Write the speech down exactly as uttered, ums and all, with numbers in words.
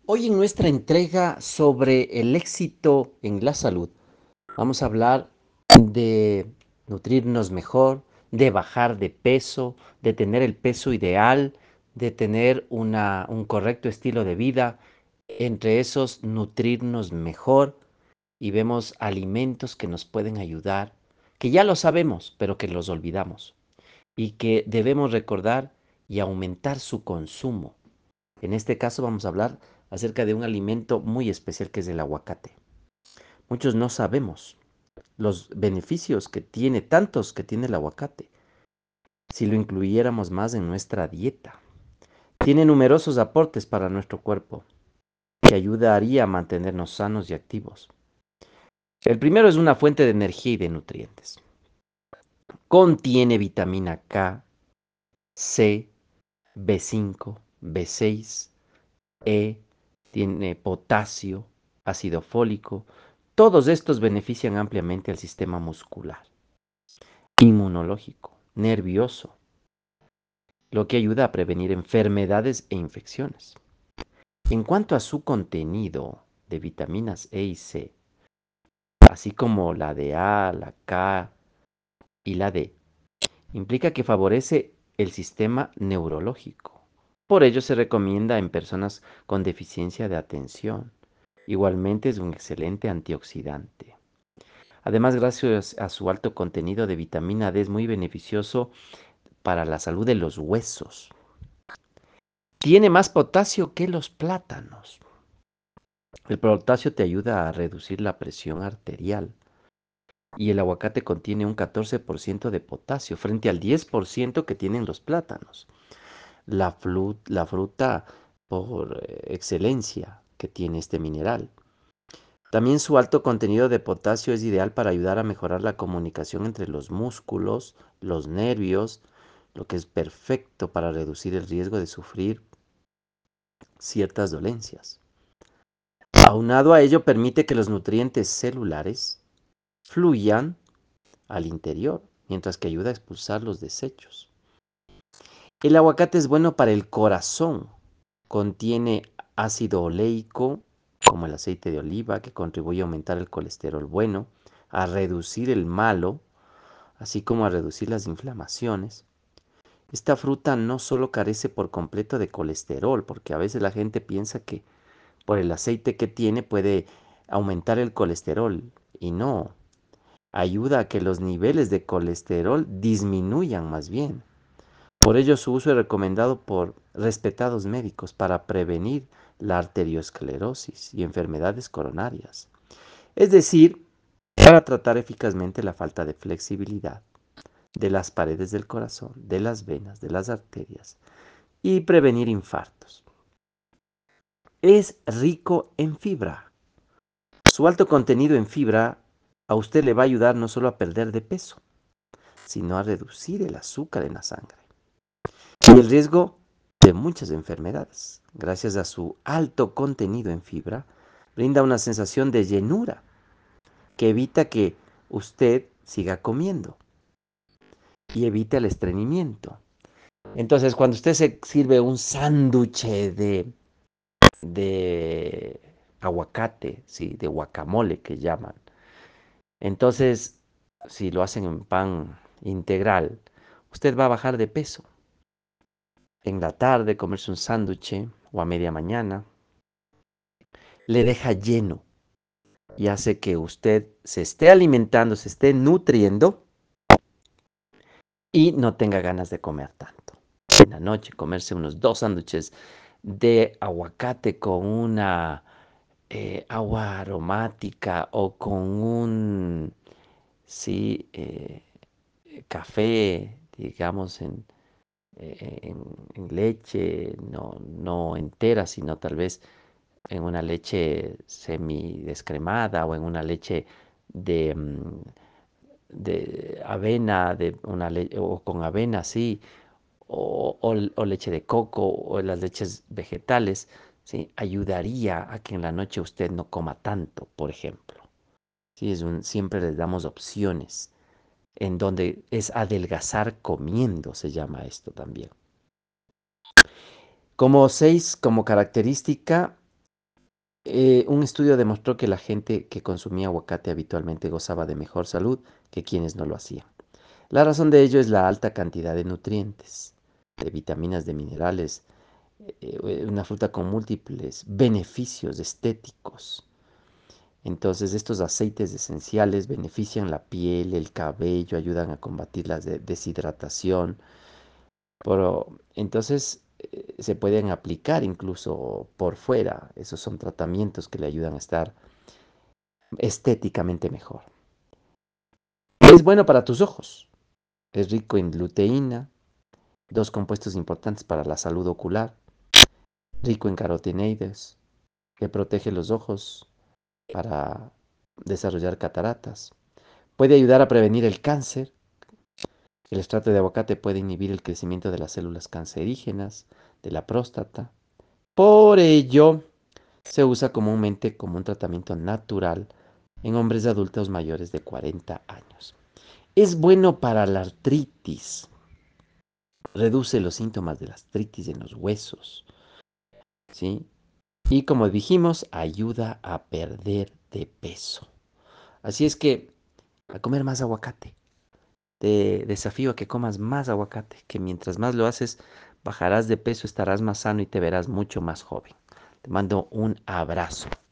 Hoy en nuestra entrega sobre el éxito en la salud, vamos a hablar de nutrirnos mejor, de bajar de peso, de tener el peso ideal, de tener una, un correcto estilo de vida, entre esos nutrirnos mejor y vemos alimentos que nos pueden ayudar, que ya lo sabemos, pero que los olvidamos y que debemos recordar y aumentar su consumo. En este caso vamos a hablar acerca de un alimento muy especial que es el aguacate. Muchos no sabemos los beneficios que tiene, tantos que tiene el aguacate, si lo incluyéramos más en nuestra dieta. Tiene numerosos aportes para nuestro cuerpo que ayudaría a mantenernos sanos y activos. El primero es una fuente de energía y de nutrientes. Contiene vitamina K, C, B cinco, B seis, E, tiene potasio, ácido fólico. Todos estos benefician ampliamente al sistema muscular, inmunológico, nervioso, lo que ayuda a prevenir enfermedades e infecciones. En cuanto a su contenido de vitaminas E y C, así como la de A, la K y la D, implica que favorece el sistema neurológico. Por ello se recomienda en personas con deficiencia de atención. Igualmente es un excelente antioxidante. Además, gracias a su alto contenido de vitamina D, es muy beneficioso para la salud de los huesos. Tiene más potasio que los plátanos. El potasio te ayuda a reducir la presión arterial. Y el aguacate contiene un catorce por ciento de potasio frente al diez por ciento que tienen los plátanos. La, flu- la fruta por eh, excelencia que tiene este mineral. También su alto contenido de potasio es ideal para ayudar a mejorar la comunicación entre los músculos, los nervios, lo que es perfecto para reducir el riesgo de sufrir ciertas dolencias. Aunado a ello, permite que los nutrientes celulares fluyan al interior, mientras que ayuda a expulsar los desechos. El aguacate es bueno para el corazón. Contiene ácido oleico, como el aceite de oliva, que contribuye a aumentar el colesterol bueno, a reducir el malo, así como a reducir las inflamaciones. Esta fruta no solo carece por completo de colesterol, porque a veces la gente piensa que por el aceite que tiene puede aumentar el colesterol, y no, ayuda a que los niveles de colesterol disminuyan más bien. Por ello su uso es recomendado por respetados médicos para prevenir la arteriosclerosis y enfermedades coronarias. Es decir, para tratar eficazmente la falta de flexibilidad de las paredes del corazón, de las venas, de las arterias y prevenir infartos. Es rico en fibra. Su alto contenido en fibra a usted le va a ayudar no solo a perder de peso, sino a reducir el azúcar en la sangre y el riesgo de muchas enfermedades. Gracias a su alto contenido en fibra, brinda una sensación de llenura que evita que usted siga comiendo y evita el estreñimiento. Entonces, cuando usted se sirve un sándwich de, de aguacate, ¿sí? De guacamole que llaman, entonces, si lo hacen en pan integral, usted va a bajar de peso. En la tarde, comerse un sándwich o a media mañana, le deja lleno y hace que usted se esté alimentando, se esté nutriendo y no tenga ganas de comer tanto. En la noche, comerse unos dos sándwiches de aguacate con una eh, agua aromática o con un, sí, eh, café, digamos, en, eh, en, en leche, no, no entera, sino tal vez en una leche semi descremada o en una leche de, mm, de avena, de una le- o con avena, sí, o, o l- o leche de coco o las leches vegetales, sí, ayudaría a que en la noche usted no coma tanto, por ejemplo. Sí, es un, siempre les damos opciones en donde es adelgazar comiendo, se llama esto también. Como seis, como característica, Eh, un estudio demostró que la gente que consumía aguacate habitualmente gozaba de mejor salud que quienes no lo hacían. La razón de ello es la alta cantidad de nutrientes, de vitaminas, de minerales, eh, una fruta con múltiples beneficios estéticos. Entonces, estos aceites esenciales benefician la piel, el cabello, ayudan a combatir la de- deshidratación. Pero, entonces, eh, se pueden aplicar incluso por fuera. Esos son tratamientos que le ayudan a estar estéticamente mejor. Es bueno para tus ojos. Es rico en luteína, dos compuestos importantes para la salud ocular. Rico en carotenoides, que protege los ojos para desarrollar cataratas. Puede ayudar a prevenir el cáncer. El extracto de aguacate puede inhibir el crecimiento de las células cancerígenas de la próstata. Por ello, se usa comúnmente como un tratamiento natural en hombres adultos mayores de cuarenta años. Es bueno para la artritis. Reduce los síntomas de la artritis en los huesos, ¿sí? Y como dijimos, ayuda a perder de peso. Así es que a comer más aguacate. Te desafío a que comas más aguacate, que mientras más lo haces, bajarás de peso, estarás más sano y te verás mucho más joven. Te mando un abrazo.